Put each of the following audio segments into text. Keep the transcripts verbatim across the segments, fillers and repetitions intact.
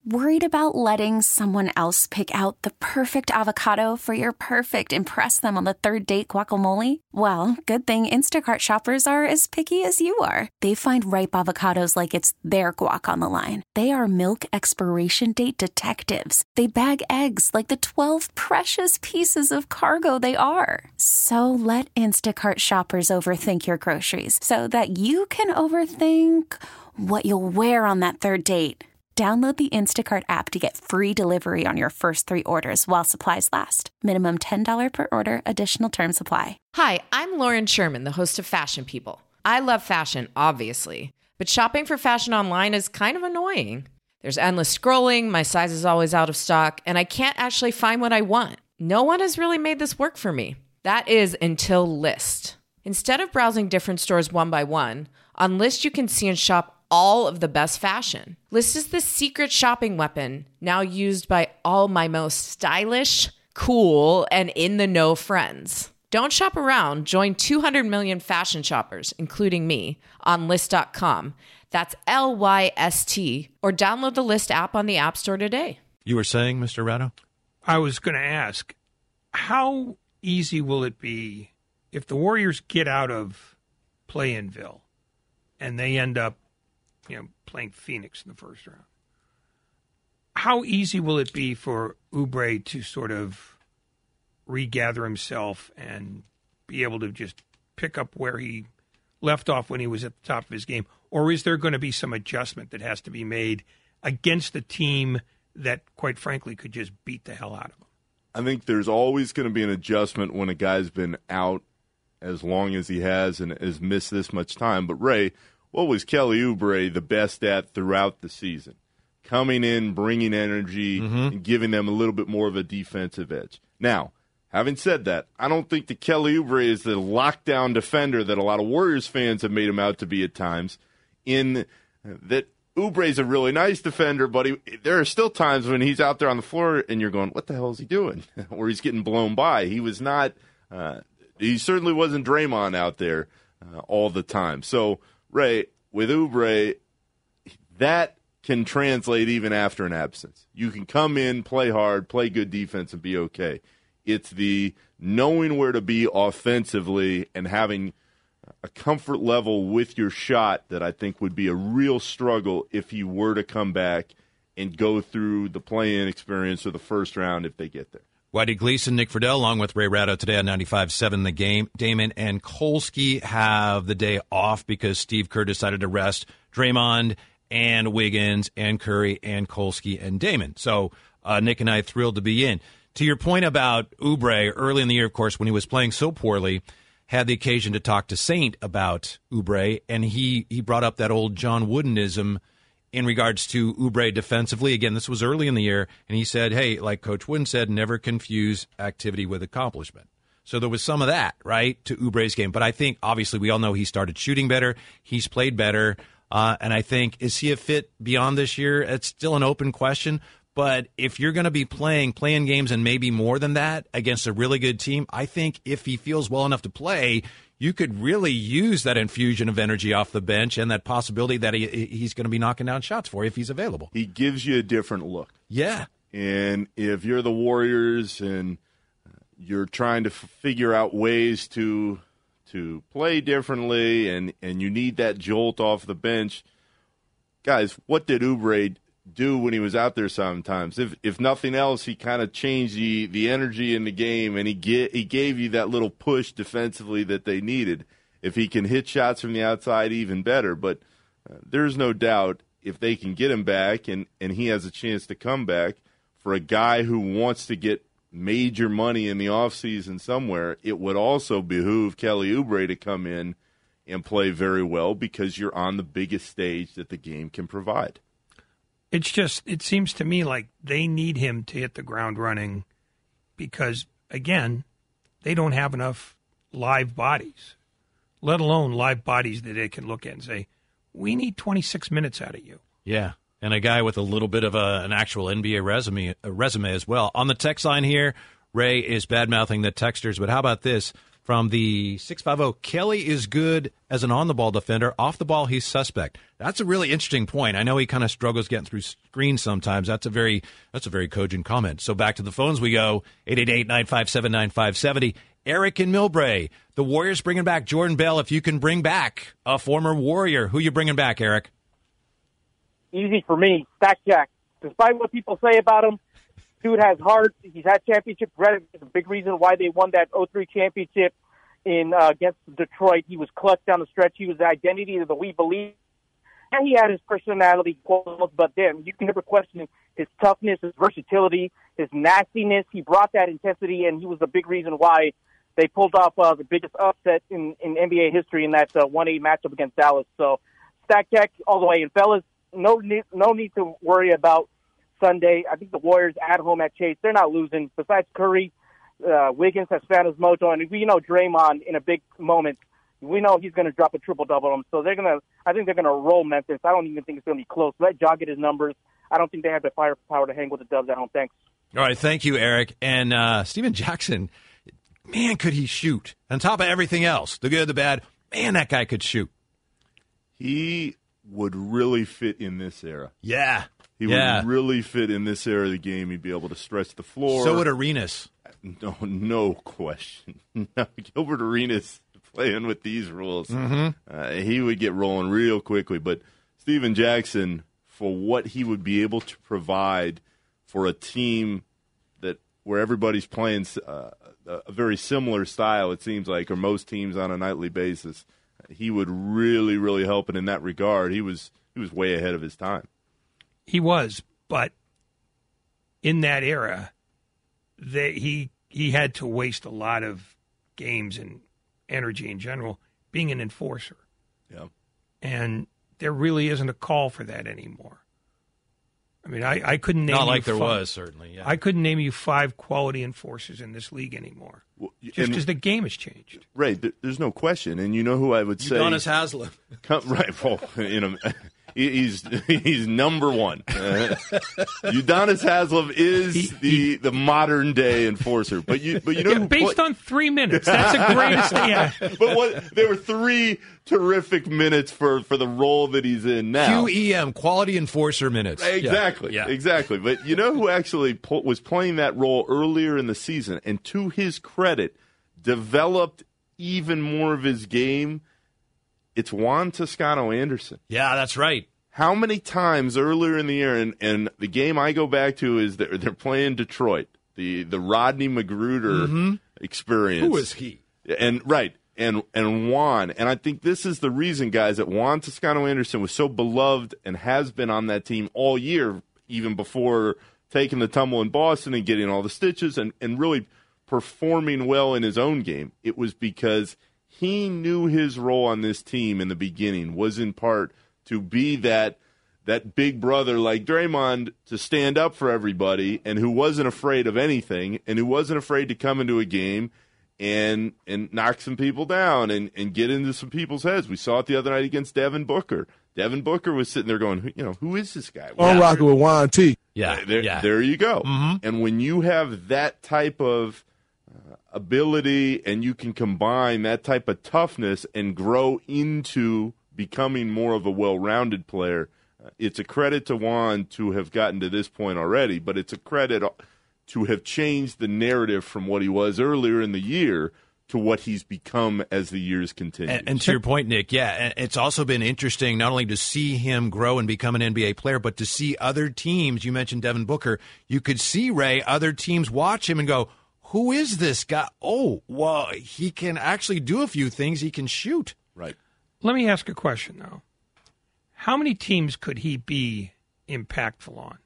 Worried about letting someone else pick out the perfect avocado for your perfect impress them on the third date guacamole? Well, good thing Instacart shoppers are as picky as you are. They find ripe avocados like it's their guac on the line. They are milk expiration date detectives. They bag eggs like the twelve precious pieces of cargo they are. So let Instacart shoppers overthink your groceries so that you can overthink what you'll wear on that third date. Download the Instacart app to get free delivery on your first three orders while supplies last. Minimum ten dollars per order. Additional terms apply. Hi, I'm Lauren Sherman, the host of Fashion People. I love fashion, obviously, but shopping for fashion online is kind of annoying. There's endless scrolling, my size is always out of stock, and I can't actually find what I want. No one has really made this work for me. That is until Lyst. Instead of browsing different stores one by one, on Lyst you can see and shop all of the best fashion. Lyst is the secret shopping weapon now used by all my most stylish, cool, and in-the-know friends. Don't shop around. Join two hundred million fashion shoppers, including me, on Lyst dot com. That's L Y S T. Or download the Lyst app on the App Store today. You were saying, Mister Ratto? I was going to ask, how easy will it be if the Warriors get out of play-in-ville and they end up you know, playing Phoenix in the first round? How easy will it be for Oubre to sort of regather himself and be able to just pick up where he left off when he was at the top of his game? Or is there going to be some adjustment that has to be made against a team that, quite frankly, could just beat the hell out of him? I think there's always going to be an adjustment when a guy's been out as long as he has and has missed this much time. But, Ray, what was Kelly Oubre the best at throughout the season? Coming in, bringing energy, mm-hmm. and giving them a little bit more of a defensive edge. Now, having said that, I don't think that Kelly Oubre is the lockdown defender that a lot of Warriors fans have made him out to be at times. In that Oubre is a really nice defender, but he, there are still times when he's out there on the floor and you're going, what the hell is he doing? Or he's getting blown by. He was not uh, – he certainly wasn't Draymond out there uh, all the time. So – Ray, with Oubre, that can translate even after an absence. You can come in, play hard, play good defense, and be okay. It's the knowing where to be offensively and having a comfort level with your shot that I think would be a real struggle if he were to come back and go through the play-in experience or the first round if they get there. Whitey Gleason, Nick Friedel, along with Ray Ratto today on ninety-five seven The Game. Damon and Kolsky have the day off because Steve Kerr decided to rest Draymond and Wiggins and Curry and Kolsky and Damon. So uh, Nick and I thrilled to be in. To your point about Oubre, early in the year, of course, when he was playing so poorly, had the occasion to talk to Saint about Oubre, and he, he brought up that old John Woodenism in regards to Oubre defensively. Again, this was early in the year, and he said, hey, like Coach Wooden said, never confuse activity with accomplishment. So there was some of that, right, to Oubre's game. But I think, obviously, we all know he started shooting better. He's played better. Uh, and I think, is he a fit beyond this year? It's still an open question. But if you're going to be playing, playing games and maybe more than that against a really good team, I think if he feels well enough to play, you could really use that infusion of energy off the bench and that possibility that he he's going to be knocking down shots for you if he's available. He gives you a different look. Yeah. And if you're the Warriors and you're trying to f- figure out ways to to play differently and, and you need that jolt off the bench, guys, what did Oubre do when he was out there sometimes? If if nothing else, he kind of changed the, the energy in the game, and he get, he gave you that little push defensively that they needed. If he can hit shots from the outside, even better. But uh, there's no doubt if they can get him back and, and he has a chance to come back, for a guy who wants to get major money in the offseason somewhere, it would also behoove Kelly Oubre to come in and play very well because you're on the biggest stage that the game can provide. It's just, it seems to me like they need him to hit the ground running because, again, they don't have enough live bodies, let alone live bodies that they can look at and say, we need twenty-six minutes out of you. Yeah, and a guy with a little bit of a, an actual N B A resume, a resume as well. On the text line here, Ray is bad-mouthing the texters, but how about this? from the six five zero. Kelly is good as an on-the-ball defender. Off the ball, he's suspect. That's a really interesting point. I know he kind of struggles getting through screens sometimes. That's a very that's a very cogent comment. So back to the phones we go. eight eight eight, nine five seven, nine five seven zero. Eric in Millbrae. The Warriors bringing back Jordan Bell. If you can bring back a former Warrior, who you bringing back, Eric? Easy for me. Stack Jack. Despite what people say about him, dude has heart. He's had championship credit. It's a big reason why they won that oh three championship in uh, against Detroit. He was clutch down the stretch. He was the identity of the We Believe. And he had his personality qualities, but then you can never question his toughness, his versatility, his nastiness. He brought that intensity, and he was the big reason why they pulled off uh, the biggest upset in, in N B A history in that uh, one eight matchup against Dallas. So Stack Jack all the way. And fellas, no need, no need to worry about Sunday. I think the Warriors at home at Chase, they're not losing. Besides Curry, uh, Wiggins has found his mojo, and we know Draymond in a big moment, we know he's going to drop a triple-double on them. So they're going to, I think they're going to roll Memphis. I don't even think it's going to be close. Let Ja get his numbers. I don't think they have the firepower to hang with the Dubs at home. Thanks. All right, thank you, Eric. And uh, Steven Jackson, man, could he shoot. On top of everything else, the good, the bad, man, that guy could shoot. He would really fit in this era. Yeah. He yeah. would really fit in this era of the game. He'd be able to stretch the floor. So would Arenas. No, no question. No, Gilbert Arenas playing with these rules, mm-hmm. uh, he would get rolling real quickly. But Steven Jackson, for what he would be able to provide for a team that where everybody's playing uh, a very similar style, it seems like, or most teams on a nightly basis, he would really, really help it in that regard. He was he was way ahead of his time. He was, but in that era, they, he he had to waste a lot of games and energy in general being an enforcer. Yeah. And there really isn't a call for that anymore. I mean, I, I couldn't name Not you like there five, was, certainly. Yeah. I couldn't name you five quality enforcers in this league anymore. Well, just because the game has changed. Right. There, there's no question. And you know who I would say? Udonis Haslem. Come, right. Well, you know, he's he's number one. Uh, Udonis Haslem is he, the, he, the modern day enforcer. But you but you know yeah, who based play- on three minutes. That's the greatest. Yeah. But what there were three terrific minutes for, for the role that he's in now. Q E M, quality enforcer minutes. Exactly. Yeah. Yeah. Exactly. But you know who actually po- was playing that role earlier in the season, and to his credit, developed even more of his game? It's Juan Toscano-Anderson. Yeah, that's right. How many times earlier in the year, and, and the game I go back to is they're, they're playing Detroit, the, the Rodney Magruder mm-hmm. experience. Who is he? And right, and and Juan. And I think this is the reason, guys, that Juan Toscano-Anderson was so beloved and has been on that team all year, even before taking the tumble in Boston and getting all the stitches and, and really performing well in his own game. It was because he knew his role on this team in the beginning was in part to be that that big brother like Draymond, to stand up for everybody, and who wasn't afraid of anything, and who wasn't afraid to come into a game and and knock some people down and, and get into some people's heads. We saw it the other night against Devin Booker. Devin Booker was sitting there going, you know, who is this guy? I'm rocking with Juan T. Yeah, there, yeah. there you go. Mm-hmm. And when you have that type of uh, ability, and you can combine that type of toughness and grow into becoming more of a well-rounded player, uh, it's a credit to Juan to have gotten to this point already, but it's a credit to have changed the narrative from what he was earlier in the year to what he's become as the years continue. And, and to your point, Nick, yeah, it's also been interesting not only to see him grow and become an N B A player, but to see other teams. You mentioned Devin Booker. You could see, Ray, other teams watch him and go, who is this guy? Oh, well, he can actually do a few things. He can shoot. Right. Let me ask a question, though. How many teams could he be impactful on?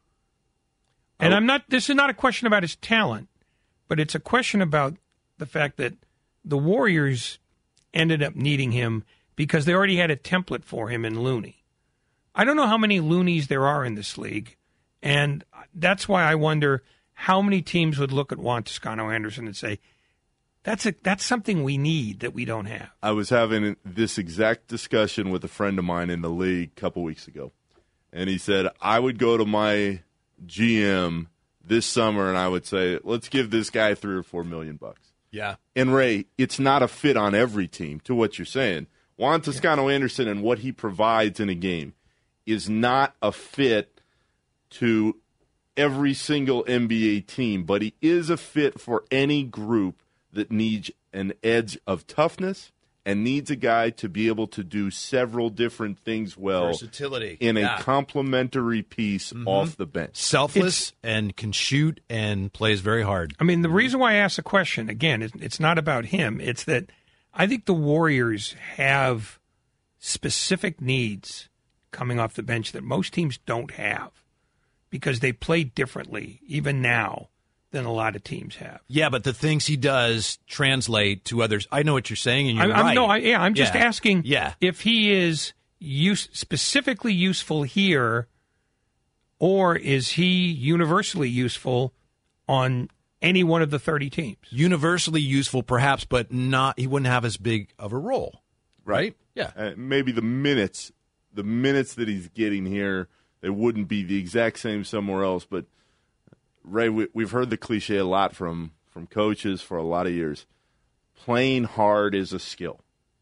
And I'm not. This is not a question about his talent, but it's a question about the fact that the Warriors ended up needing him because they already had a template for him in Looney. I don't know how many Loonies there are in this league, and that's why I wonder how many teams would look at Juan Toscano-Anderson and say, that's a, that's something we need that we don't have. I was having this exact discussion with a friend of mine in the league a couple weeks ago, and he said, I would go to my G M this summer and I would say, let's give this guy three or four million bucks. Yeah. And, Ray, it's not a fit on every team, to what you're saying. Juan Toscano-Anderson and what he provides in a game is not a fit to every single N B A team, but he is a fit for any group that needs an edge of toughness and needs a guy to be able to do several different things well. Versatility. In yeah. a complementary piece mm-hmm. off the bench. Selfless it's, and can shoot and plays very hard. I mean, the reason why I asked the question, again, is it's not about him. It's that I think the Warriors have specific needs coming off the bench that most teams don't have because they play differently, even now, than a lot of teams have. Yeah, but the things he does translate to others. I know what you're saying, and you're I'm, right. I'm, no, I, yeah, I'm just yeah. asking yeah. if he is use, specifically useful here, or is he universally useful on any one of the thirty teams? Universally useful, perhaps, but not. He wouldn't have as big of a role, right? Yeah, uh, maybe the minutes, the minutes that he's getting here, they wouldn't be the exact same somewhere else, but. Ray, we, we've heard the cliche a lot from, from coaches for a lot of years. Playing hard is a skill.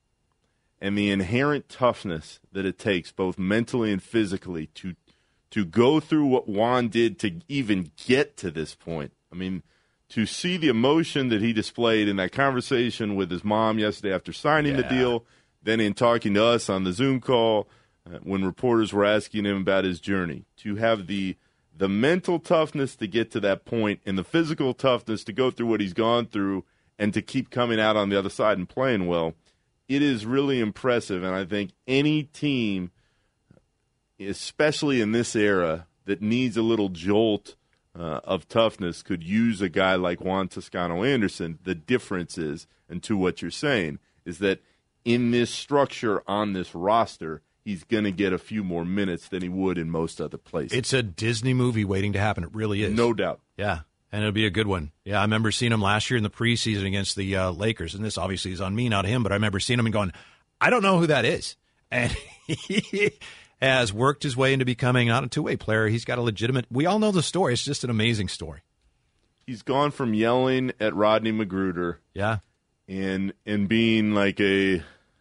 And the inherent toughness that it takes, both mentally and physically, to to go through what Juan did to even get to this point. I mean, to see the emotion that he displayed in that conversation with his mom yesterday after signing yeah. the deal, then in talking to us on the Zoom call uh, when reporters were asking him about his journey, to have the The mental toughness to get to that point and the physical toughness to go through what he's gone through and to keep coming out on the other side and playing well, it is really impressive. And I think any team, especially in this era, that needs a little jolt uh, of toughness could use a guy like Juan Toscano-Anderson. The difference is, and to what you're saying, is that in this structure on this roster, he's going to get a few more minutes than he would in most other places. It's a Disney movie waiting to happen. It really is. No doubt. Yeah, and it'll be a good one. Yeah, I remember seeing him last year in the preseason against the uh, Lakers, and this obviously is on me, not him, but I remember seeing him and going, I don't know who that is. And he has worked his way into becoming not a two-way player. He's got a legitimate – we all know the story. It's just an amazing story. He's gone from yelling at Rodney Magruder yeah, and and being like a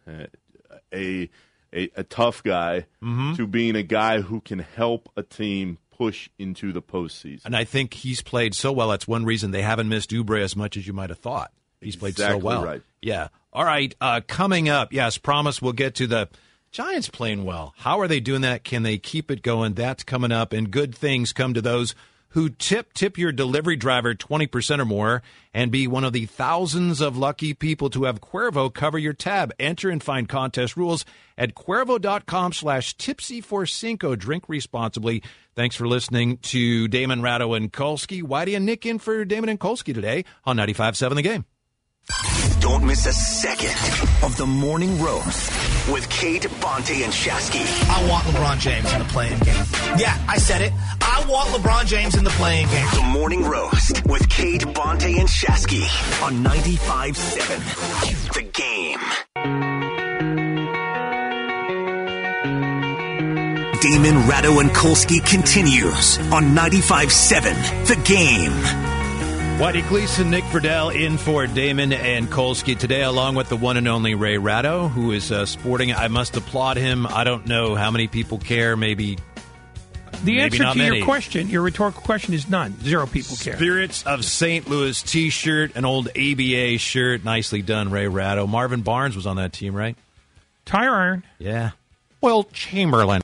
a – A, a tough guy mm-hmm. to being a guy who can help a team push into the postseason. And I think he's played so well. That's one reason they haven't missed Oubre as much as you might have thought. He's played exactly so well. Right. Yeah. All right. Uh, coming up, yes, promise we'll get to the Giants playing well. How are they doing that? Can they keep it going? That's coming up. And good things come to those who tip tip your delivery driver twenty percent or more and be one of the thousands of lucky people to have Cuervo cover your tab. Enter and find contest rules at Cuervo.com slash tipsy for Cinco. Drink responsibly. Thanks for listening to Damon Ratto and Kolsky. Whitey and Nick in for Damon and Kolsky today on ninety-five point seven The Game. Don't miss a second of the Morning Roast with Kate, Bonte, and Shasky. I want LeBron James in the playing game. Yeah, I said it. I want LeBron James in the playing game. The Morning Roast with Kate, Bonte, and Shasky on ninety-five point seven The Game. Damon, Ratto, and Kolsky continues on ninety-five point seven The Game. Whitey Gleason, Nick Friedel in for Damon and Kolsky today, along with the one and only Ray Ratto, who is uh, sporting. I must applaud him. I don't know how many people care. Maybe the maybe answer not to many. your question, your rhetorical question, is none. Zero people care. Spirits of Saint Louis T-shirt, an old A B A shirt, nicely done, Ray Ratto. Marvin Barnes was on that team, right? Tire iron. Yeah. Will Chamberlain.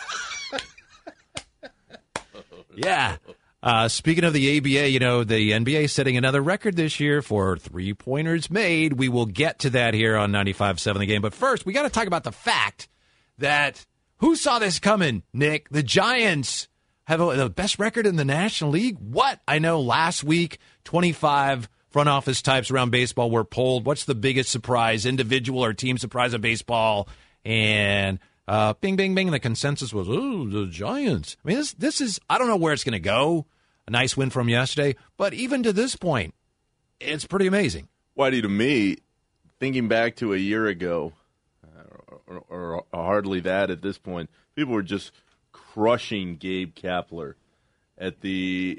Yeah. Uh, speaking of the A B A, you know, the N B A is setting another record this year for three-pointers made. We will get to that here on ninety-five point seven The Game. But first, we got to talk about the fact that who saw this coming, Nick? The Giants have a, the best record in the National League. What? I know last week, twenty-five front office types around baseball were polled. What's the biggest surprise, individual or team surprise of baseball? And uh, bing, bing, bing. The consensus was, oh, the Giants. I mean, this, this is, I don't know where it's going to go. A nice win from yesterday. But even to this point, it's pretty amazing. Whitey, to me, thinking back to a year ago, uh, or, or, or hardly that at this point, people were just crushing Gabe Kapler at the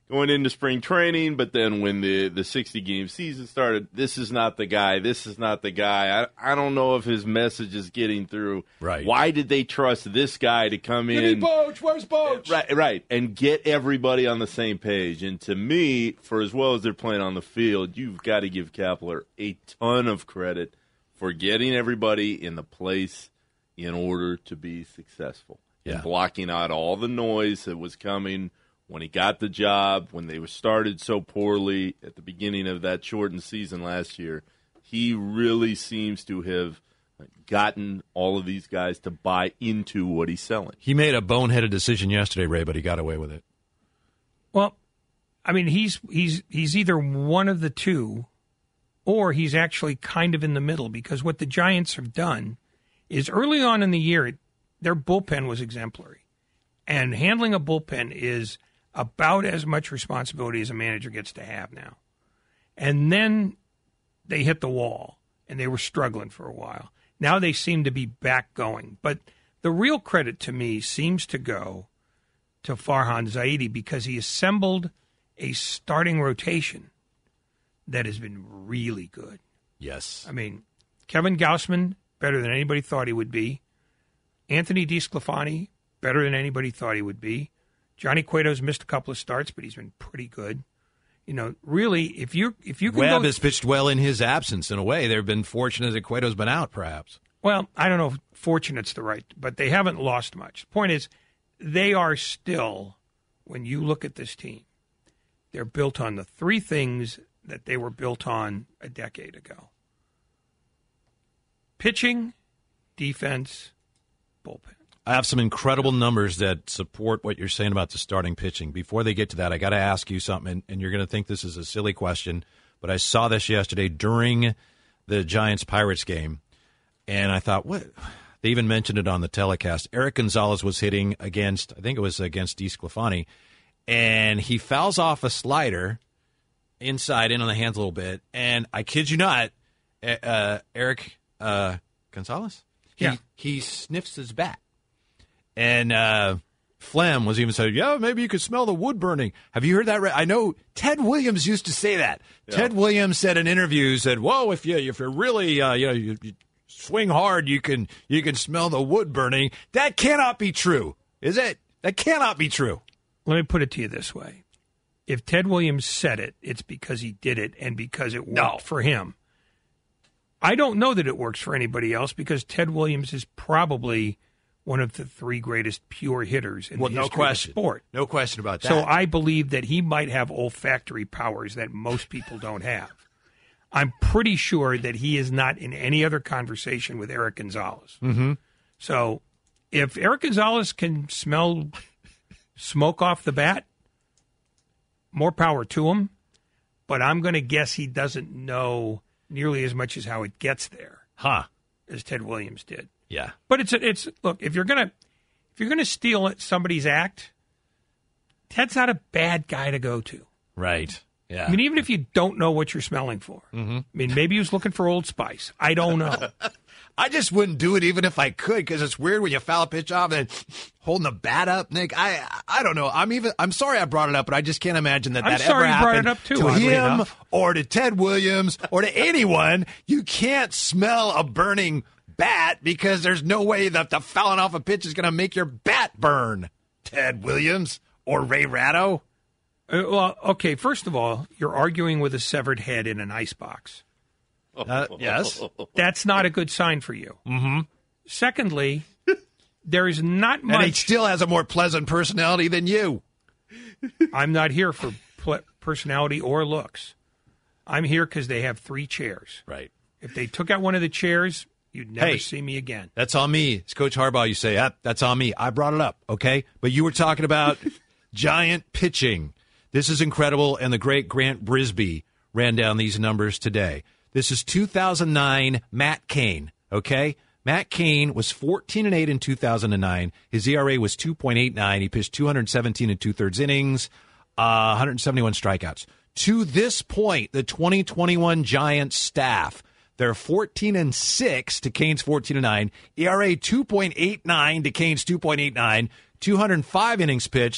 going into spring training, but then when the the sixty-game season started, this is not the guy, this is not the guy. I, I don't know if his message is getting through. Right. Why did they trust this guy to come Give in? me Boach, where's Boach? Right, right, and get everybody on the same page. And to me, for as well as they're playing on the field, you've got to give Kapler a ton of credit for getting everybody in the place in order to be successful. Yeah. And blocking out all the noise that was coming when he got the job, when they were started so poorly at the beginning of that shortened season last year. He really seems to have gotten all of these guys to buy into what he's selling. He made a boneheaded decision yesterday, Ray, but he got away with it. Well, I mean, he's he's he's either one of the two, or he's actually kind of in the middle, because what the Giants have done is early on in the year, their bullpen was exemplary. And handling a bullpen is about as much responsibility as a manager gets to have now. And then they hit the wall, and they were struggling for a while. Now they seem to be back going. But the real credit to me seems to go to Farhan Zaidi, because he assembled a starting rotation that has been really good. Yes. I mean, Kevin Gausman, better than anybody thought he would be. Anthony DeSclafani, better than anybody thought he would be. Johnny Cueto's missed a couple of starts, but he's been pretty good. You know, really, if you if you can Webb go, has pitched well in his absence. In a way, they've been fortunate that Cueto's been out, perhaps. well, I don't know if fortunate's the right, but they haven't lost much. The point is, they are still, when you look at this team, they're built on the three things that they were built on a decade ago: pitching, defense, bullpen. I have some incredible numbers that support what you're saying about the starting pitching. Before they get to that, I got to ask you something, and, and you're going to think this is a silly question, but I saw this yesterday during the Giants-Pirates game, and I thought, what? They even mentioned it on the telecast. Eric Gonzalez was hitting against, I think it was against DeSclafani, and he fouls off a slider inside, in on the hands a little bit, and I kid you not, uh, Eric uh, Gonzalez? He, Yeah. He sniffs his bat. And uh, Flem was even saying, yeah, maybe you could smell the wood burning. Have you heard that? I know Ted Williams used to say that. Yeah. Ted Williams said in interviews, said, whoa, if you if you're really, uh, you know, you, you swing hard, you can you can smell the wood burning. That cannot be true, is it? That cannot be true. Let me put it to you this way. If Ted Williams said it, it's because he did it and because it worked No. for him. I don't know that it works for anybody else, because Ted Williams is probably one of the three greatest pure hitters in Well, the no history question. of the sport. No question about that. So I believe that he might have olfactory powers that most people don't have. I'm pretty sure that he is not in any other conversation with Eric Gonzalez. Mm-hmm. So if Eric Gonzalez can smell smoke off the bat, more power to him. But I'm going to guess he doesn't know nearly as much as how it gets there, huh? As Ted Williams did. Yeah. But it's it's look, if you're gonna if you're gonna steal somebody's act, Ted's not a bad guy to go to. Right. Yeah. I mean, even if you don't know what you're smelling for. Mm-hmm. I mean, maybe he was looking for Old Spice. I don't know. I just wouldn't do it even if I could, because it's weird when you foul a pitch off and holding the bat up, Nick. I I don't know. I'm even. I'm sorry I brought it up, but I just can't imagine that I'm that sorry ever you brought happened it up too, to oddly him enough. or to Ted Williams or to anyone. You can't smell a burning bat because there's no way that the fouling off a pitch is going to make your bat burn. Ted Williams or Ray Ratto. Uh, well, okay. First of all, you're arguing with a severed head in an icebox. Uh, yes. That's not a good sign for you. Mm-hmm. Secondly, there is not much. And he still has a more pleasant personality than you. I'm not here for pl- personality or looks. I'm here because they have three chairs. Right. If they took out one of the chairs, you'd never Hey. see me again. That's on me. It's Coach Harbaugh. You say, ah, that's on me. I brought it up, okay? But you were talking about Giant pitching. This is incredible, and the great Grant Brisbee ran down these numbers today. This is two thousand nine Matt Cain, okay? Matt Cain was fourteen and eight in two thousand nine. His E R A was two point eight nine. He pitched two hundred seventeen and two-thirds innings, uh, one hundred seventy-one strikeouts. To this point, the twenty twenty-one Giants staff, they're fourteen and six to Cain's fourteen and nine. E R A two point eight nine to Cain's two point eight nine. two hundred five innings pitched.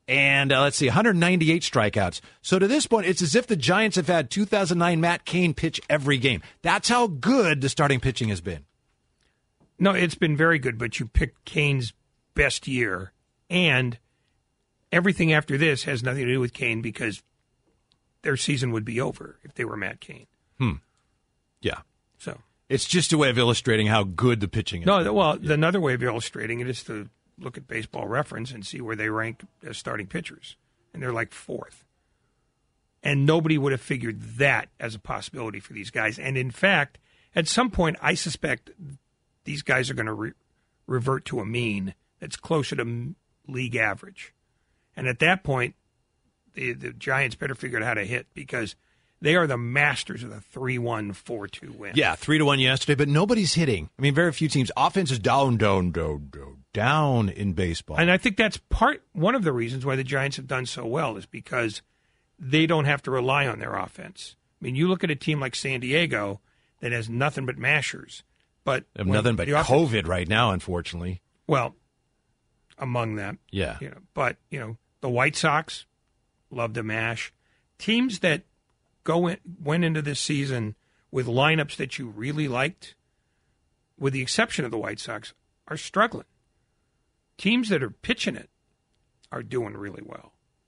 And uh, let's see, one hundred ninety-eight strikeouts. So to this point, it's as if the Giants have had two thousand nine Matt Cain pitch every game. That's how good the starting pitching has been. No, it's been very good, but you picked Cain's best year, and everything after this has nothing to do with Cain because their season would be over if they were Matt Cain. Hmm. Yeah. So it's just a way of illustrating how good the pitching is. No, well, yeah. Another way of illustrating it is to look at Baseball Reference and see where they rank as starting pitchers, and they're like fourth. And nobody would have figured that as a possibility for these guys. And in fact, at some point, I suspect these guys are going to re- revert to a mean that's closer to league average. And at that point, the, the Giants better figure out how to hit because they are the masters of the three one, four two win. Yeah, three to one yesterday, but nobody's hitting. I mean, very few teams. Offense is down, down, down, down, down in baseball. And I think that's part one of the reasons why the Giants have done so well is because they don't have to rely on their offense. I mean, you look at a team like San Diego that has nothing but mashers. But they have nothing but offense, COVID right now, unfortunately. Well, among them. Yeah. You know, but, you know, the White Sox love to mash. Teams that go in, went into this season with lineups that you really liked, with the exception of the White Sox, are struggling. Teams that are pitching it are doing really well.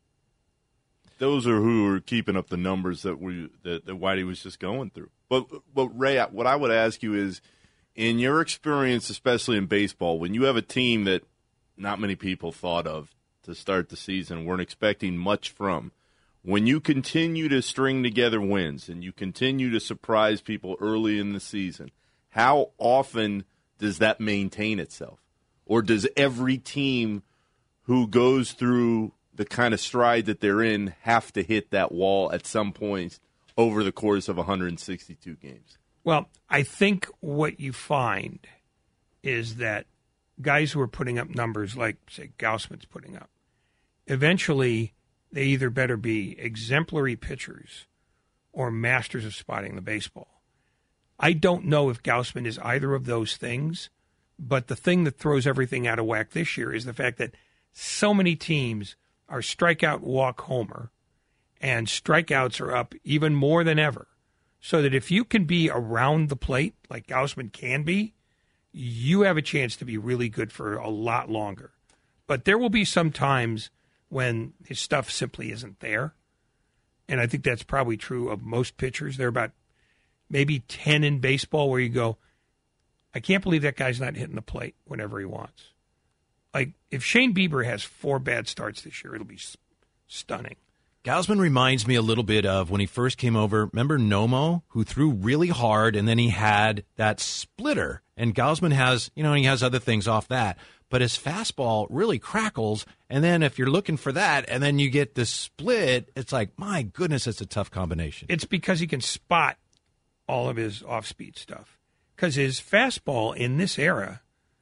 Those are who are keeping up the numbers that we that, that Whitey was just going through. But, but Ray, what I would ask you is, in your experience, especially in baseball, when you have a team that not many people thought of to start the season, weren't expecting much from, when you continue to string together wins and you continue to surprise people early in the season, how often does that maintain itself? Or does every team who goes through the kind of stride that they're in have to hit that wall at some point over the course of one hundred sixty-two games? Well, I think what you find is that guys who are putting up numbers like, say, Gausman's putting up, eventually they either better be exemplary pitchers or masters of spotting the baseball. I don't know if Gausman is either of those things, but the thing that throws everything out of whack this year is the fact that so many teams are strikeout, walk, homer, and strikeouts are up even more than ever. So that if you can be around the plate, like Gausman can be, you have a chance to be really good for a lot longer. But there will be some times when his stuff simply isn't there. And I think that's probably true of most pitchers. There are about maybe ten in baseball where you go, I can't believe that guy's not hitting the plate whenever he wants. Like, if Shane Bieber has four bad starts this year, it'll be stunning. Gausman reminds me a little bit of when he first came over. Remember Nomo, who threw really hard, and then he had that splitter. And Gausman has, you know, he has other things off that. But his fastball really crackles, and then if you're looking for that, and then you get this split, it's like, my goodness, it's a tough combination. It's because he can spot all of his off-speed stuff. Because his fastball in this era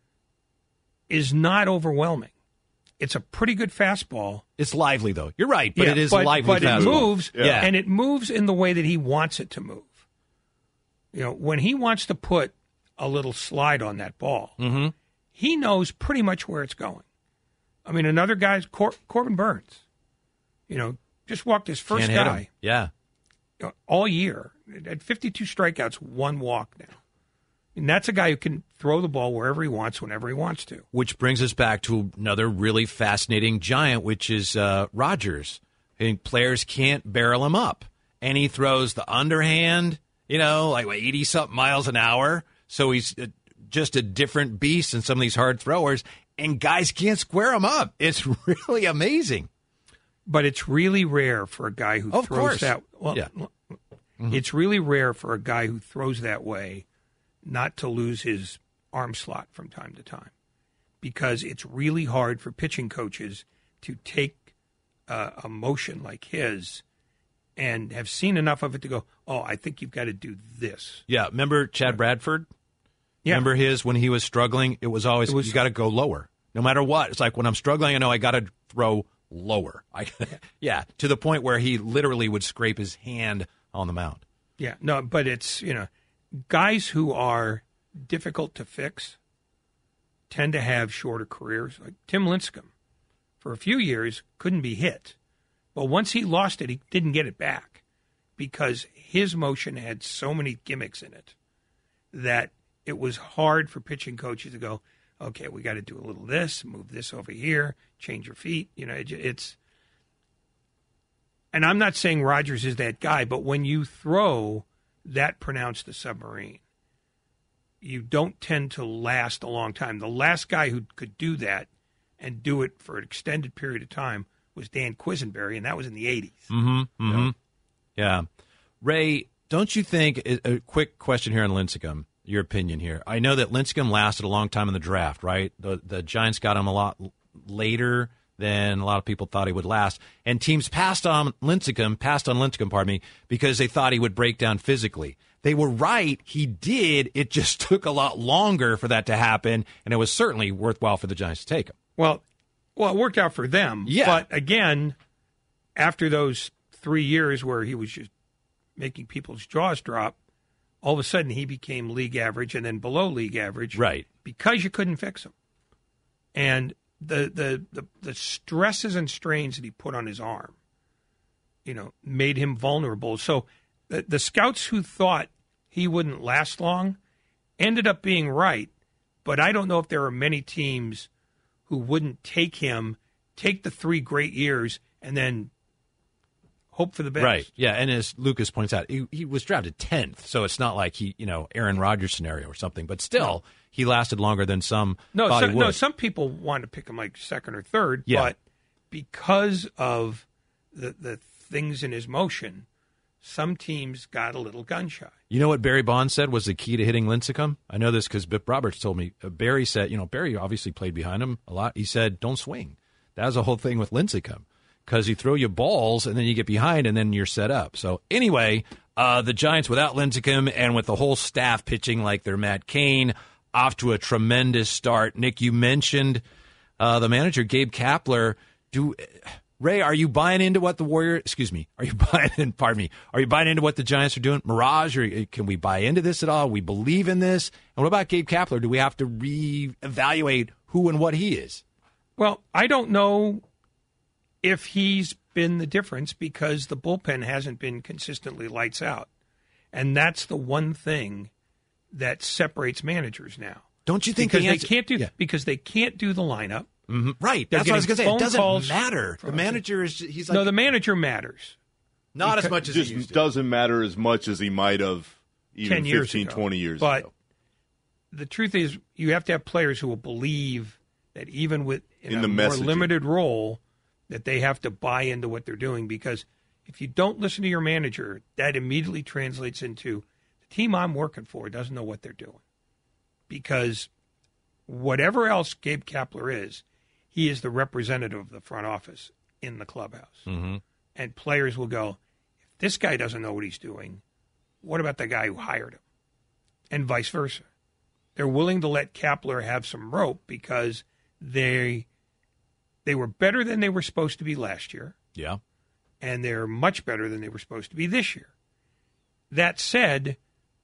is not overwhelming. It's a pretty good fastball. It's lively, though. You're right, but yeah, it is but, lively but fastball. But it moves, yeah. and it moves in the way that he wants it to move. You know, when he wants to put a little slide on that ball, mm-hmm. he knows pretty much where it's going. I mean, another guy's Cor- Corbin Burns. You know, just walked his first Can't guy. hit him. Yeah. You know, all year. At fifty-two strikeouts, one walk now. And that's a guy who can throw the ball wherever he wants, whenever he wants to. Which brings us back to another really fascinating giant, which is uh, Rogers. I think players can't barrel him up. And he throws the underhand, you know, like eighty-something miles an hour. So he's just a different beast than some of these hard throwers. And guys can't square him up. It's really amazing. But it's really rare for a guy who of throws course. that. Well, yeah. mm-hmm. It's really rare for a guy who throws that way not to lose his arm slot from time to time, because it's really hard for pitching coaches to take uh, a motion like his and have seen enough of it to go, oh, I think you've got to do this. Yeah, remember Chad Bradford? Yeah. Remember his when he was struggling? It was always, it was, you got to go lower. No matter what. It's like when I'm struggling, I know I got to throw lower. I, yeah, to the point where he literally would scrape his hand on the mound. Yeah, no, but it's, you know, guys who are difficult to fix tend to have shorter careers. Like Tim Lincecum for a few years, couldn't be hit. But once he lost it, he didn't get it back because his motion had so many gimmicks in it that it was hard for pitching coaches to go, okay, we got to do a little this, move this over here, change your feet. You know, it, it's – and I'm not saying Rogers is that guy, but when you throw that pronounced a submarine, you don't tend to last a long time. The last guy who could do that and do it for an extended period of time was Dan Quisenberry, and that was in the eighties. Mm-hmm, mm-hmm. So, yeah. Ray, don't you think – a quick question here on Lincecum, your opinion here. I know that Lincecum lasted a long time in the draft, right? The, the Giants got him a lot later than a lot of people thought he would last. And teams passed on Lincecum, passed on Lincecum, pardon me, because they thought he would break down physically. They were right. He did. It just took a lot longer for that to happen, and it was certainly worthwhile for the Giants to take him. Well, well, it worked out for them. Yeah. But again, after those three years where he was just making people's jaws drop, all of a sudden he became league average and then below league average. Right. Because you couldn't fix him. And the the the, the stresses and strains that he put on his arm, you know, made him vulnerable. So the, the scouts who thought he wouldn't last long ended up being right. But I don't know if there are many teams who wouldn't take him, take the three great years, and then hope for the best. Right, yeah, and as Lucas points out, he, he was drafted tenth, so it's not like he, you know, Aaron Rodgers scenario or something, but still, no. he lasted longer than some no, thought so, he would. No, some people want to pick him like second or third, yeah. but because of the the things in his motion, some teams got a little gun shy. You know what Barry Bonds said was the key to hitting Lincecum? I know this because Bip Roberts told me. Uh, Barry said, you know, Barry obviously played behind him a lot. He said, don't swing. That was the whole thing with Lincecum because you throw you balls and then you get behind and then you're set up. So anyway, uh, the Giants without Lincecum and with the whole staff pitching like they're Matt Cain, off to a tremendous start. Nick, you mentioned uh, the manager, Gabe Kapler. Do Ray, are you buying into what the Warriors, excuse me, are you buying in, pardon me, are you buying into what the Giants are doing? Mirage, or can we buy into this at all? We believe in this? And what about Gabe Kapler? Do we have to reevaluate who and what he is? Well, I don't know if he's been the difference because the bullpen hasn't been consistently lights out. And that's the one thing that separates managers now. Don't you think because the answer, they can't do yeah. because they can't do the lineup. Mm-hmm. Right. They're That's what I was going to say. It doesn't matter. The from, manager is he's like No, the manager matters. Not because, as much as just he used to. Doesn't matter as much as he might have even ten years fifteen, ago. twenty years but ago. The truth is you have to have players who will believe that even with in, in a the more messaging. limited role that they have to buy into what they're doing because if you don't listen to your manager, that immediately translates into the team I'm working for doesn't know what they're doing. Because whatever else Gabe Kapler is, he is the representative of the front office in the clubhouse. Mm-hmm. And players will go, if this guy doesn't know what he's doing, what about the guy who hired him? And vice versa. They're willing to let Kapler have some rope because they they were better than they were supposed to be last year. Yeah. And they're much better than they were supposed to be this year. That said,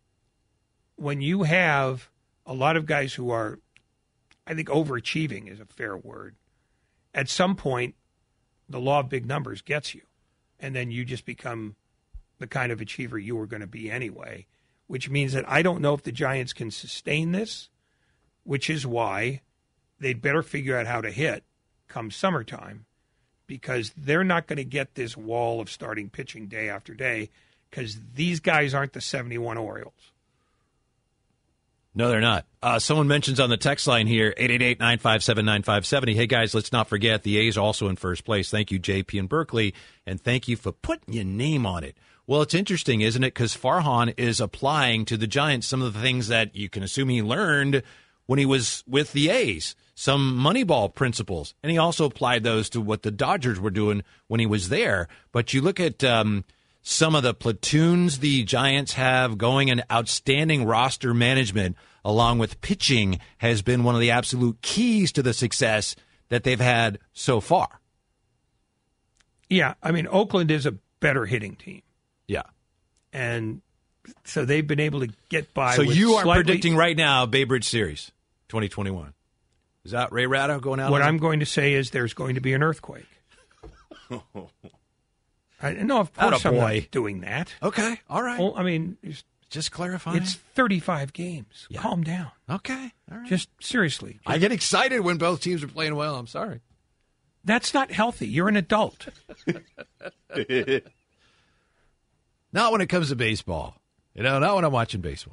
when you have a lot of guys who are, I think overachieving is a fair word, at some point, the law of big numbers gets you. And then you just become the kind of achiever you were going to be anyway, which means that I don't know if the Giants can sustain this, which is why they'd better figure out how to hit come summertime, because they're not going to get this wall of starting pitching day after day because these guys aren't the seventy-one Orioles. No, they're not. Uh, someone mentions on the text line here, eight eight eight, nine five seven, nine five seven zero. Hey, guys, let's not forget the A's are also in first place. Thank you, J P and Berkeley, and thank you for putting your name on it. Well, it's interesting, isn't it? Because Farhan is applying to the Giants some of the things that you can assume he learned when he was with the A's, some Moneyball principles. And he also applied those to what the Dodgers were doing when he was there. But you look at um, some of the platoons the Giants have going, and outstanding roster management along with pitching has been one of the absolute keys to the success that they've had so far. Yeah, I mean, Oakland is a better hitting team. Yeah. And so they've been able to get by So with you are slightly, predicting right now Bay Bridge Series twenty twenty-one. Is that Ray Ratto going out? What I'm going to say is there's going to be an earthquake. I, no, of course I'm not doing that. Okay, all right. Well, I mean, just clarifying. It's thirty-five games. Yeah. Calm down. Okay, all right. Just seriously. Just, I get excited when both teams are playing well. I'm sorry. That's not healthy. You're an adult. Not when it comes to baseball. You know, not when I'm watching baseball.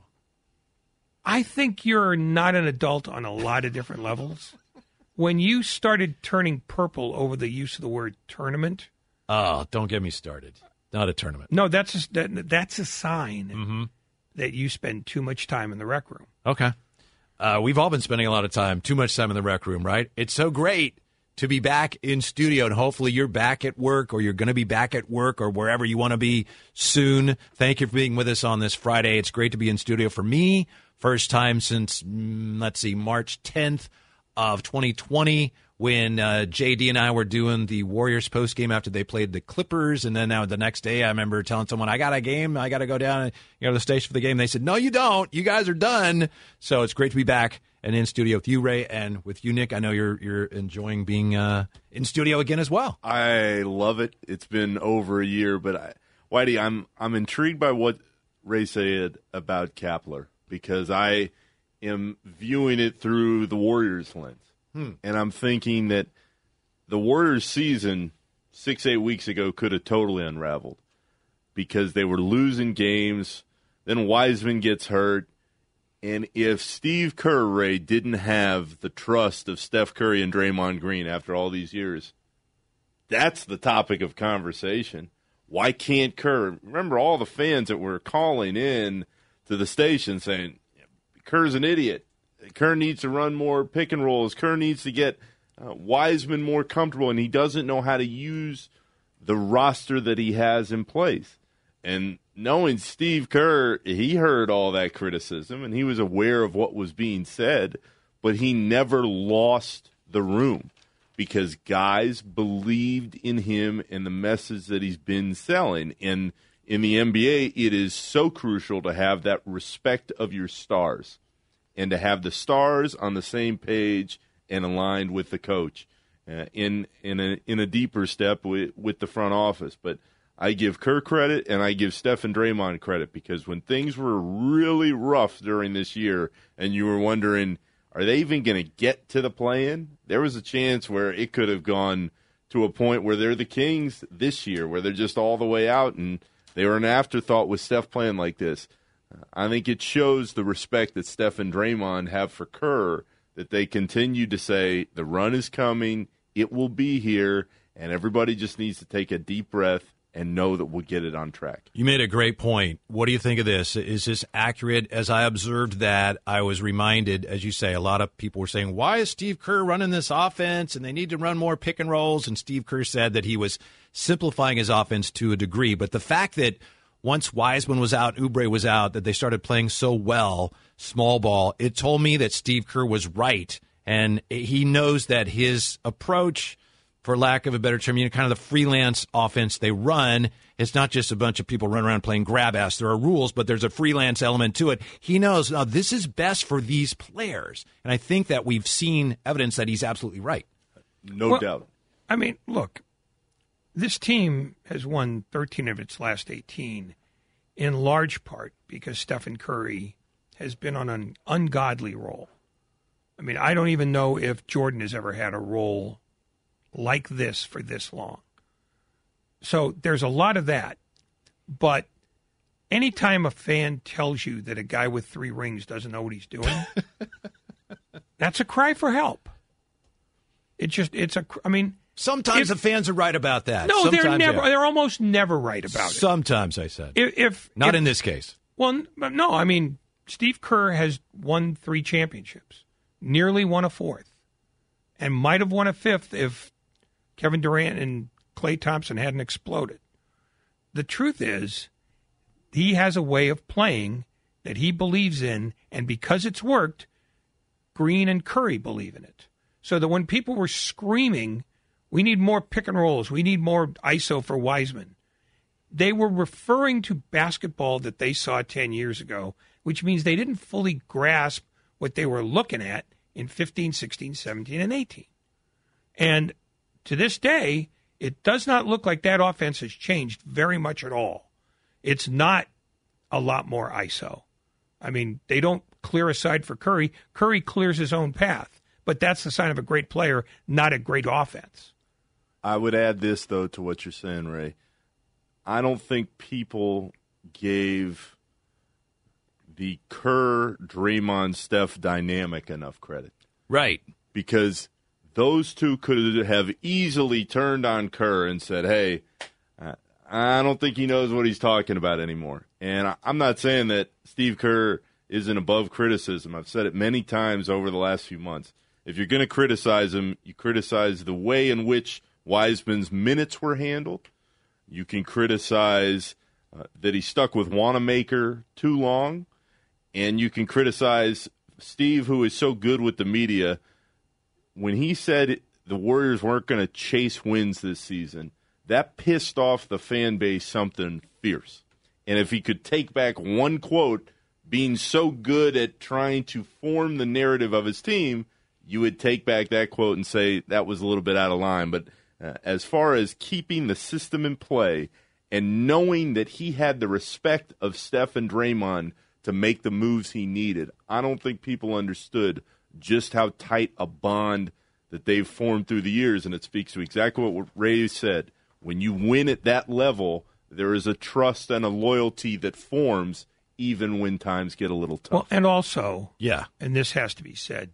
I think you're not an adult on a lot of different levels. When you started turning purple over the use of the word tournament. Oh, don't get me started. Not a tournament. No, that's a, that, that's a sign mm-hmm. that you spend too much time in the rec room. Okay. Uh, we've all been spending a lot of time, too much time in the rec room, right? It's so great to be back in studio, and hopefully you're back at work, or you're going to be back at work, or wherever you want to be soon. Thank you for being with us on this Friday. It's great to be in studio for me. First time since, mm, let's see, March tenth of twenty twenty, when uh, J D and I were doing the Warriors postgame after they played the Clippers. And then now the next day, I remember telling someone, I got a game. I got to go down and go to the station for the game. They said, no, you don't. You guys are done. So it's great to be back and in studio with you, Ray, and with you, Nick. I know you're you're enjoying being uh, in studio again as well. I love it. It's been over a year, but I, Whitey, I'm I'm intrigued by what Ray said about Kapler, because I am viewing it through the Warriors lens. Hmm. And I'm thinking that the Warriors season six, eight weeks ago could have totally unraveled, because they were losing games. Then Wiseman gets hurt. And if Steve Kerr, Ray, didn't have the trust of Steph Curry and Draymond Green after all these years, that's the topic of conversation. Why can't Kerr? Remember all the fans that were calling in to the station saying, Kerr's an idiot. Kerr needs to run more pick and rolls. Kerr needs to get uh, Wiseman more comfortable, and he doesn't know how to use the roster that he has in place. And knowing Steve Kerr, he heard all that criticism, and he was aware of what was being said, but he never lost the room because guys believed in him and the message that he's been selling. And in the N B A, it is so crucial to have that respect of your stars and to have the stars on the same page and aligned with the coach uh, in in a in a deeper step with, with the front office. But I give Kerr credit and I give Steph and Draymond credit, because when things were really rough during this year and you were wondering, are they even going to get to the play-in? There was a chance where it could have gone to a point where they're the Kings this year, where they're just all the way out and they were an afterthought with Steph playing like this. I think it shows the respect that Steph and Draymond have for Kerr, that they continue to say the run is coming, it will be here, and everybody just needs to take a deep breath and know that we'll get it on track. You made a great point. What do you think of this? Is this accurate? As I observed that, I was reminded, as you say, a lot of people were saying, why is Steve Kerr running this offense? And they need to run more pick and rolls. And Steve Kerr said that he was simplifying his offense to a degree. But the fact that once Wiseman was out, Oubre was out, that they started playing so well, small ball, it told me that Steve Kerr was right. And he knows that his approach, for lack of a better term, you know, kind of the freelance offense they run, it's not just a bunch of people running around playing grab ass. There are rules, but there's a freelance element to it. He knows, now, this is best for these players. And I think that we've seen evidence that he's absolutely right. No well, doubt. I mean, look, this team has won thirteen of its last eighteen, in large part because Stephen Curry has been on an ungodly roll. I mean, I don't even know if Jordan has ever had a role like this for this long. So there's a lot of that. But anytime a fan tells you that a guy with three rings doesn't know what he's doing, that's a cry for help. It just, it's a, I mean. Sometimes if, the fans are right about that. No, Sometimes, they're never, yeah. they're almost never right about it. Sometimes, I said. If, if Not if, in this case. Well, no, I mean, Steve Kerr has won three championships, nearly won a fourth, and might have won a fifth if Kevin Durant and Klay Thompson hadn't exploded. The truth is, he has a way of playing that he believes in, and because it's worked, Green and Curry believe in it. So that when people were screaming, we need more pick and rolls, we need more I S O for Wiseman, they were referring to basketball that they saw ten years ago, which means they didn't fully grasp what they were looking at in fifteen, sixteen, seventeen, and eighteen. And to this day, it does not look like that offense has changed very much at all. It's not a lot more I S O. I mean, they don't clear a side for Curry. Curry clears his own path, but that's the sign of a great player, not a great offense. I would add this, though, to what you're saying, Ray. I don't think people gave the Kerr, Draymond, Steph dynamic enough credit. Right. Because those two could have easily turned on Kerr and said, hey, I don't think he knows what he's talking about anymore. And I'm not saying that Steve Kerr isn't above criticism. I've said it many times over the last few months. If you're going to criticize him, you criticize the way in which Wiseman's minutes were handled. You can criticize uh, that he stuck with Wanamaker too long. And you can criticize Steve, who is so good with the media. When he said the Warriors weren't going to chase wins this season, that pissed off the fan base something fierce. And if he could take back one quote, being so good at trying to form the narrative of his team, you would take back that quote and say that was a little bit out of line. But uh, as far as keeping the system in play and knowing that he had the respect of Steph and Draymond to make the moves he needed, I don't think people understood just how tight a bond that they've formed through the years. And it speaks to exactly what Ray said. When you win at that level, there is a trust and a loyalty that forms even when times get a little tough. Well, and also, yeah, and this has to be said,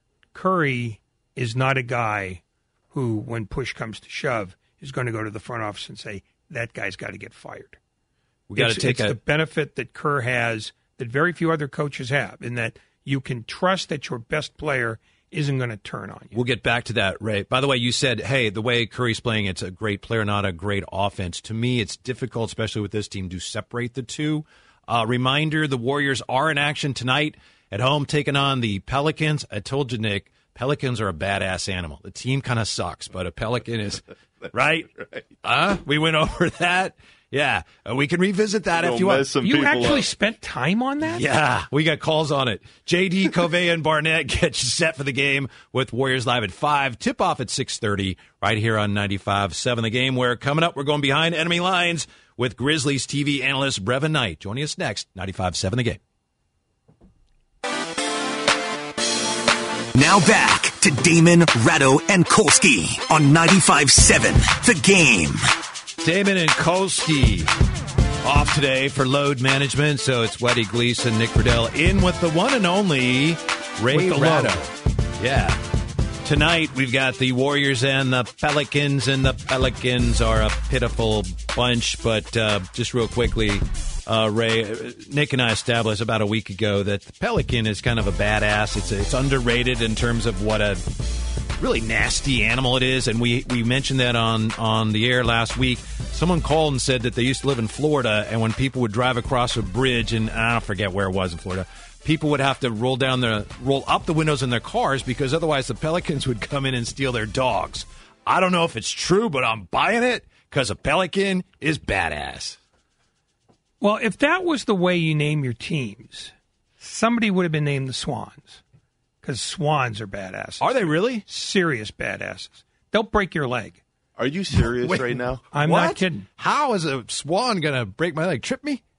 Curry is not a guy who, when push comes to shove, is going to go to the front office and say, that guy's got to get fired. We got to take it's a... the benefit that Kerr has that very few other coaches have, in that you can trust that your best player isn't going to turn on you. We'll get back to that, Ray. By the way, you said, hey, the way Curry's playing, it's a great player, not a great offense. To me, it's difficult, especially with this team, to separate the two. Uh, reminder, the Warriors are in action tonight at home, taking on the Pelicans. I told you, Nick, Pelicans are a badass animal. The team kind of sucks, but a Pelican is, right? right. Uh, we went over that. Yeah, uh, we can revisit that Don't if you want. You actually up. spent time on that? Yeah, we got calls on it. J D, Covey, and Barnett get you set for the game with Warriors Live at five. Tip-off at six thirty right here on ninety-five seven The Game, where coming up, we're going behind enemy lines with Grizzlies T V analyst Brevin Knight. Joining us next, ninety-five seven The Game. Now back to Damon, Ratto, and Kolsky on ninety-five seven The Game. Damon and Kolsky off today for load management, so it's Weddy Gleason, Nick Friedel in with the one and only Ray Ratto. Yeah. Tonight we've got the Warriors and the Pelicans, and the Pelicans are a pitiful bunch, but uh, just real quickly, uh, Ray, Nick and I established about a week ago that the Pelican is kind of a badass. It's, it's underrated in terms of what a really nasty animal it is, and we, we mentioned that on, on the air last week. Someone called and said that they used to live in Florida, and when people would drive across a bridge, and I don't forget where it was in Florida, people would have to roll down their roll up the windows in their cars because otherwise the Pelicans would come in and steal their dogs. I don't know if it's true, but I'm buying it because a Pelican is badass. Well, if that was the way you name your teams, somebody would have been named the Swans. Because swans are badasses. Are they really? Serious badasses. They'll break your leg. Are you serious Wait, right now? I'm what? not kidding. How is a swan going to break my leg? Trip me?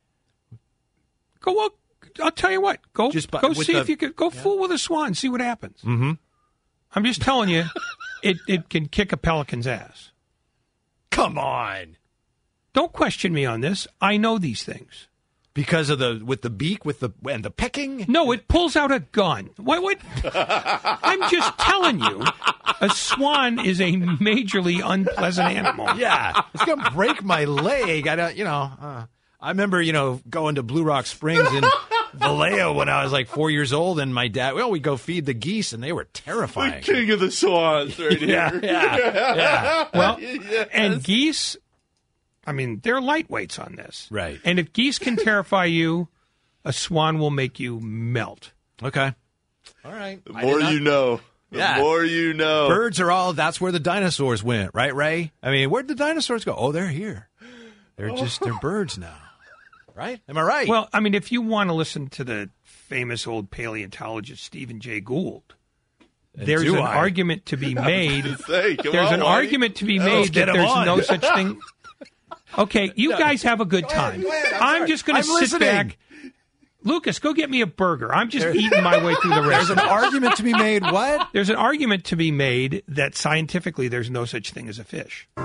Go, well, I'll tell you what. Go, Just by, go see the, if you could. Go yeah. fool with a swan. See what happens. Mm-hmm. I'm just telling you, it, it can kick a pelican's ass. Come on. Don't question me on this. I know these things. Because of the with the beak, with the and the pecking? No, it pulls out a gun. What? What? I'm just telling you, a swan is a majorly unpleasant animal. Yeah, it's gonna break my leg. I don't, you know. Uh, I remember, you know, going to Blue Rock Springs in Vallejo when I was like four years old, and my dad. Well, we go feed the geese, and they were terrifying. The king of the swans, right yeah, here. Yeah, yeah. Well, yes. and geese. I mean, they're lightweights on this. Right. And if geese can terrify you, a swan will make you melt. Okay. All right. The more you know. The yeah. more you know. Birds are all, that's where the dinosaurs went, right, Ray? I mean, where'd the dinosaurs go? Oh, they're here. They're just, they're birds now. Right? Am I right? Well, I mean, if you want to listen to the famous old paleontologist Stephen Jay Gould, there's do an I? argument to be made. Say, come there's on, an Whitey. argument to be made get that 'em there's on. no such thing. Okay, you guys have a good time. Go ahead, I'm I'm sorry. just going I'm to sit listening. back. Lucas, go get me a burger. I'm just eating my way through the rest. There's an argument to be made. What? There's an argument to be made that scientifically there's no such thing as a fish. The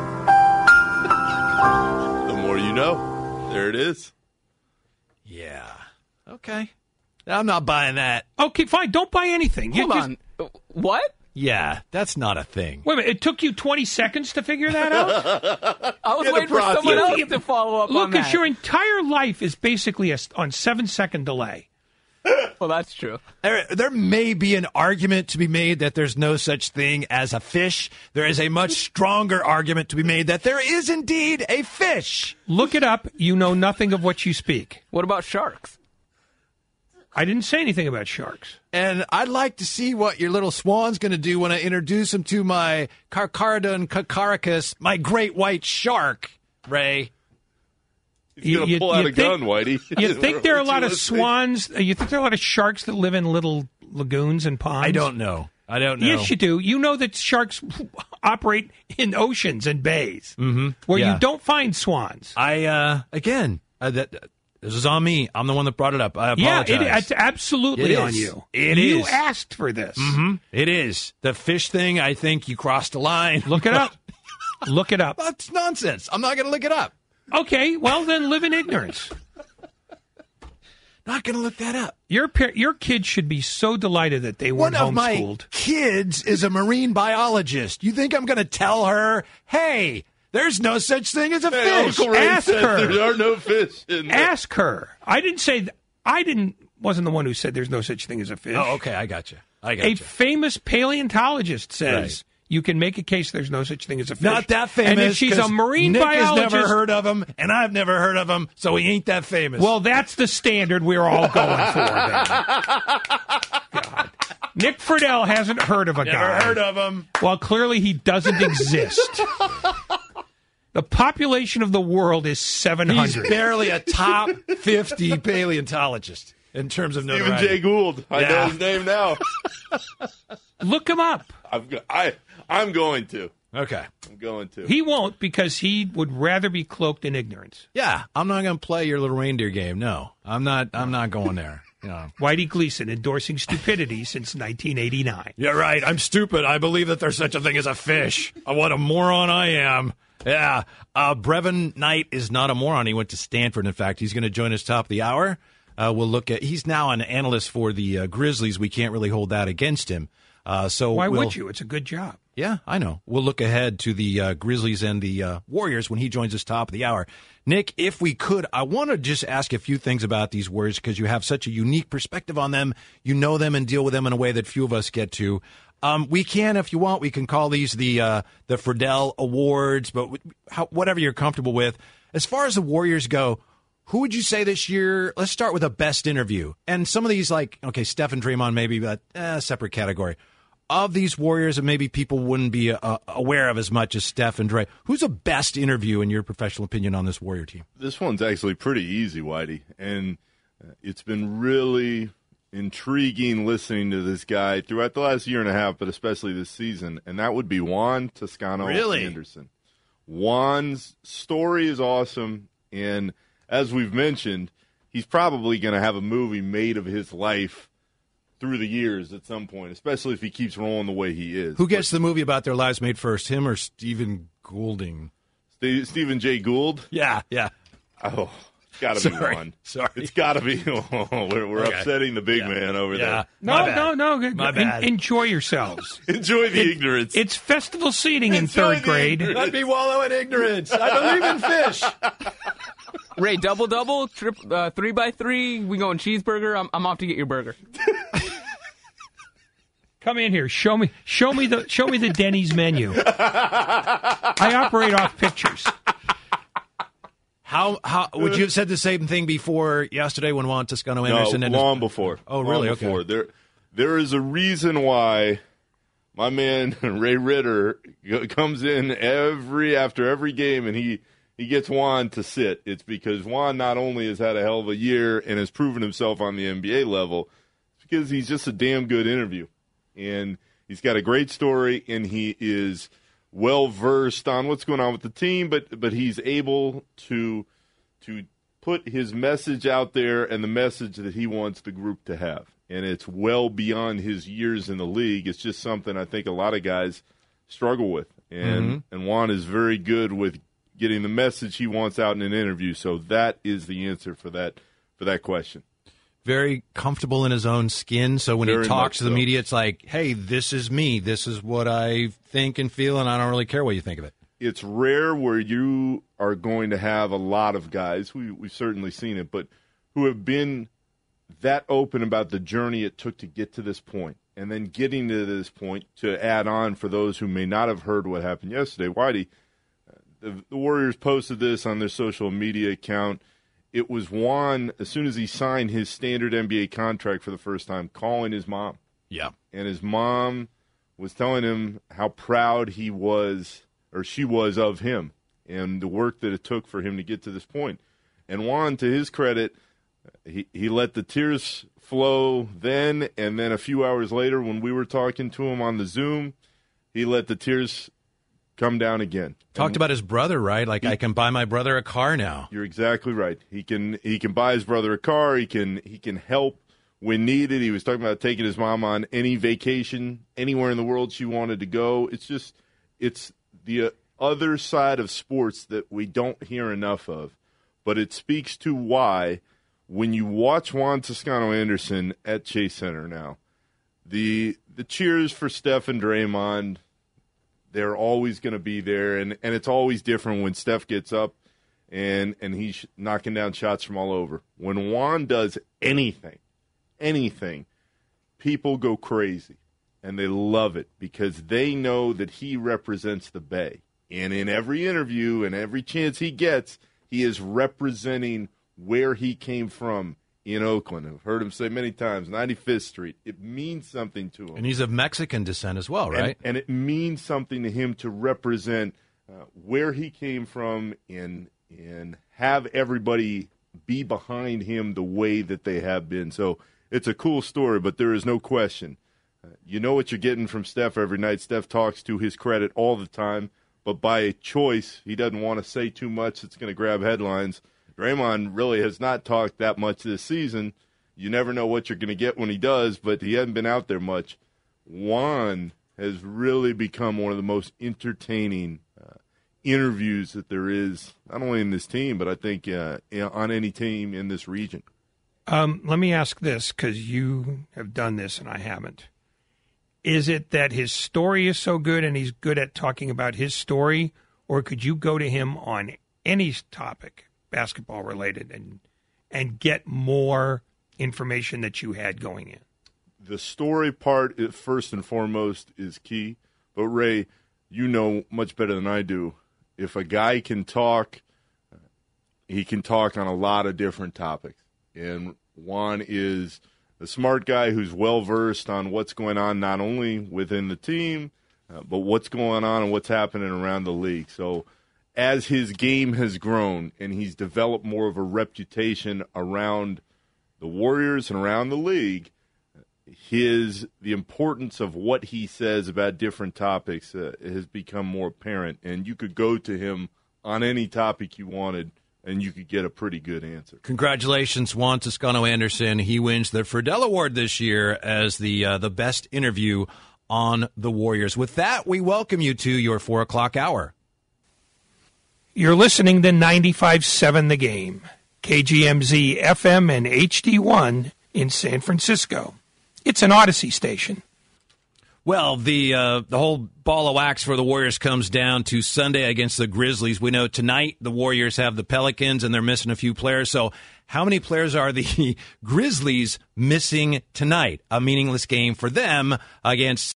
more you know. There it is. Yeah. Okay. I'm not buying that. Okay, fine. Don't buy anything. You Hold just- on. What? Yeah, that's not a thing. Wait a minute. It took you twenty seconds to figure that out? I was Get a waiting for process. someone else You- to follow up on Lucas, that. your entire life is basically a, on seven-second delay. Well, that's true. There, there may be an argument to be made that there's no such thing as a fish. There is a much stronger argument to be made that there is indeed a fish. Look it up. You know nothing of what you speak. What about sharks? I didn't say anything about sharks. And I'd like to see what your little swan's going to do when I introduce him to my Carcharodon cacaricus, my great white shark, Ray. He's going to pull out a think, gun, Whitey. You think there are a lot of Listening. swans? uh, You think there are a lot of sharks that live in little lagoons and ponds? I don't know. I don't know. Yes, you do. You know that sharks operate in oceans and bays Mm-hmm. where Yeah. you don't find swans. I, uh, again, uh, that, this is on me. I'm the one that brought it up. I Yeah, apologize. it, it's absolutely It on is. you. It you is. asked for this. Mm-hmm. It is. The fish thing, I think you crossed a line. Look it up. Look it up. That's nonsense. I'm not going to look it up. Okay, well then live in ignorance. Not going to look that up. Your par- your kids should be so delighted that they One weren't of my homeschooled. kids is a marine biologist. You think I'm going to tell her, hey, there's no such thing as a Hey, fish? Uncle Ray Ask said her. there are no fish in there. Ask her. I didn't say th- I didn't wasn't the one who said there's no such thing as a fish. Oh, okay. I got you. I got A you. famous paleontologist says Right. you can make a case there's no such thing as a fish. Not that famous. And if she's a 'cause marine Nick biologist, has never heard of him, and I've never heard of him, so he ain't that famous. well, that's the standard we're all going for. Then. God. Nick Friedel hasn't heard of a never guy. heard of him. Well, clearly he doesn't exist. The population of the world is seven He's hundred. barely a top fifty paleontologist in terms of Stephen notoriety. Jay Gould. I Yeah. know his name now. Look him up. I've go- I, I'm going to. Okay. I'm going to. He won't because he would rather be cloaked in ignorance. Yeah, I'm not going to play your little reindeer game. No, I'm not. I'm not going there. You know. Whitey Gleason endorsing stupidity since nineteen eighty-nine. Yeah, right. I'm stupid. I believe that there's such a thing as a fish. Uh, What a moron I am. Yeah. Uh, Brevin Knight is not a moron. He went to Stanford. In fact, he's going to join us top of the hour. Uh, we'll look at. He's now an analyst for the uh, Grizzlies. We can't really hold that against him. Uh, so Why we'll, would you? It's a good job. Yeah, I know. We'll look ahead to the uh, Grizzlies and the uh, Warriors when he joins us top of the hour. Nick, if we could, I want to just ask a few things about these Warriors because you have such a unique perspective on them. You know them and deal with them in a way that few of us get to. Um, we can, if you want, we can call these the uh, the Friedel Awards, but w- how, whatever you're comfortable with. As far as the Warriors go, who would you say this year? Let's start with a best interview. And some of these, like, okay, Steph and Draymond, maybe, but eh, separate category. Of these Warriors that maybe people wouldn't be uh, aware of as much as Steph and Dre, who's the best interview, in your professional opinion, on this Warrior team? This one's actually pretty easy, Whitey. And uh, it's been really intriguing listening to this guy throughout the last year and a half, but especially this season. And that would be Juan Toscano Really? Anderson. Juan's story is awesome. And as we've mentioned, he's probably going to have a movie made of his life through the years at some point, especially if he keeps rolling the way he is. Who gets the movie about their lives made first, him or Stephen Goulding? St- Stephen Jay Gould? Yeah, yeah. Oh, it's got to be Sorry, Juan. sorry. It's got to be. Oh, we're we're Okay. upsetting the big Yeah. man over Yeah. No, My bad. no, no. Good- My en- bad. enjoy yourselves. there. Enjoy the It- ignorance. It's festival seating in Enjoy third the grade. ignorance. Let me wallow in ignorance. I believe in fish. Ray, double double, trip, uh, three by three. We going cheeseburger. I'm, I'm off to get your burger. Come in here. Show me. Show me the. Show me the Denny's menu. I operate off pictures. How how would you have said the same thing before yesterday when Juan Toscano Anderson? no, and long before. Oh, Long really? Before. Okay. There, there is a reason why my man Ray Ritter go- comes in every after every game and he he gets Juan to sit. It's because Juan not only has had a hell of a year and has proven himself on the N B A level, it's because he's just a damn good interview. And he's got a great story, and he is well versed on what's going on with the team. But but he's able to to put his message out there and the message that he wants the group to have. And it's well beyond his years in the league. It's just something I think a lot of guys struggle with. And mm-hmm. and Juan is very good with getting the message he wants out in an interview. So that is the answer for that for that question. Very comfortable in his own skin. So when Very he talks to the so. media, it's like, hey, this is me. This is what I think and feel, and I don't really care what you think of it. It's rare where you are going to have a lot of guys, we, we've certainly seen it, but who have been that open about the journey it took to get to this point, and then getting to this point to add on for those who may not have heard what happened yesterday. Whitey, the, the Warriors posted this on their social media account. It was Juan, as soon as he signed his standard N B A contract for the first time, calling his mom. Yeah. And his mom was telling him how proud he was, or she was, of him and the work that it took for him to get to this point. And Juan, to his credit, he, he let the tears flow then, and then a few hours later when we were talking to him on the Zoom, he let the tears come down again. Talked and about his brother, right? Like, he, I can buy my brother a car now. You're exactly right. He can he can buy his brother a car. He can he can help when needed. He was talking about taking his mom on any vacation anywhere in the world she wanted to go. It's just it's the other side of sports that we don't hear enough of, but it speaks to why when you watch Juan Toscano-Anderson at Chase Center now, the the cheers for Steph and Draymond, they're always going to be there, and, and it's always different when Steph gets up and and he's knocking down shots from all over. When Juan does anything, anything, people go crazy, and they love it because they know that he represents the Bay. And in every interview and every chance he gets, he is representing where he came from in Oakland. I've heard him say many times, ninety-fifth Street. It means something to him. And he's of Mexican descent as well, right? And, and it means something to him to represent uh, where he came from and, and have everybody be behind him the way that they have been. So it's a cool story, but there is no question. Uh, you know what you're getting from Steph every night. Steph talks to his credit all the time, but by choice, he doesn't want to say too much that's going to grab headlines. Draymond really has not talked that much this season. You never know what you're going to get when he does, but he hasn't been out there much. Juan has really become one of the most entertaining uh, interviews that there is, not only in this team, but I think uh, on any team in this region. Um, let me ask this, because you have done this and I haven't. Is it that his story is so good and he's good at talking about his story, or could you go to him on any topic, basketball related, and and get more information that you had going in? The story part, first and foremost, is key. But, Ray, you know much better than I do. If a guy can talk, he can talk on a lot of different topics. And Juan is a smart guy who's well-versed on what's going on not only within the team, uh, but what's going on and what's happening around the league. So as his game has grown and he's developed more of a reputation around the Warriors and around the league, his the importance of what he says about different topics uh, has become more apparent. And you could go to him on any topic you wanted, and you could get a pretty good answer. Congratulations, Juan Toscano-Anderson. He wins the Friedel Award this year as the uh, the best interview on the Warriors. With that, we welcome you to your four o'clock hour. You're listening to ninety-five point seven The Game, K G M Z F M and H D one in San Francisco. It's an Odyssey station. Well, the uh, the whole ball of wax for the Warriors comes down to Sunday against the Grizzlies. We know tonight the Warriors have the Pelicans, and they're missing a few players. So how many players are the Grizzlies missing tonight? A meaningless game for them against